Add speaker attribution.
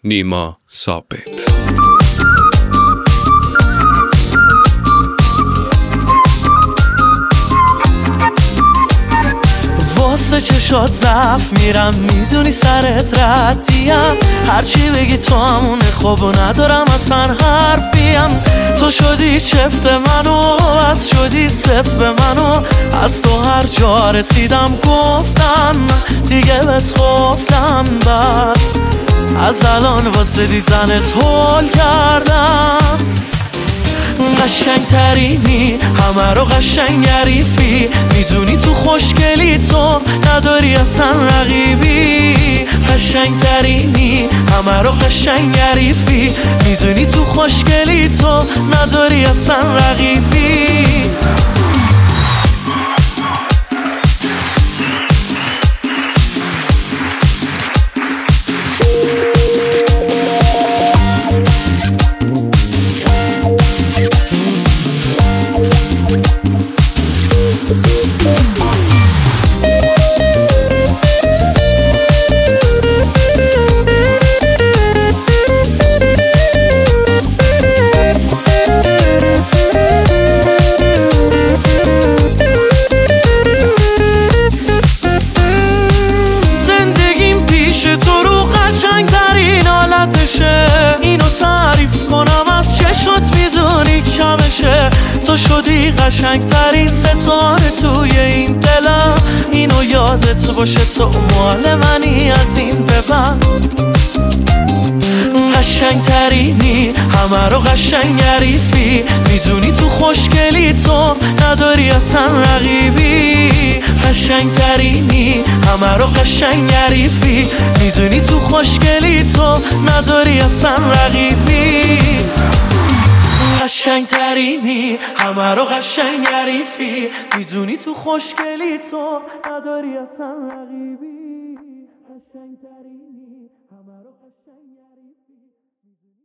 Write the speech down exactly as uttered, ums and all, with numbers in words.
Speaker 1: نیما ثابت.
Speaker 2: واسه چشات ضعف میرم، میدونی سرت ردیم، هرچی بگی تو همونه، خوب و ندارم اصلا حرفیم. تو شدی چفت منو، از شدی صفت به منو، از تو هر جا رسیدم گفتم دیگه بهت گفتم، بعد از الان واسه دیدنت هول کردم. قشنگ ترینی، همه رو قشنگ گریفی، میدونی تو خوشگلی تو نداری اصلا رقیبی. قشنگ ترینی، همه رو قشنگ گریفی، میدونی تو خوشگلی تو نداری اصلا رقیبی. اینو تعریف کنم از چشات میدونی کمشه، تو شدی قشنگ ترین ستاره توی این دلم، اینو یادت باشه تو مال منی از این به بعد. قشنگ ترینی، همه رو قشنگ گریفی، میدونی تو خوشگلی تو نداری اصلا رقیبی. قشنگ ترینی، همه رو قشنگ گریفی، میدونی تو خوشگلی تو نداری اصلا رقیبی. قشنگ ترینی، همه رو قشنگ گریفی، میدونی تو خوشگلی تو نداری اصلا رقیبی. قشنگ ترینی، همه رو قشنگ گریفی.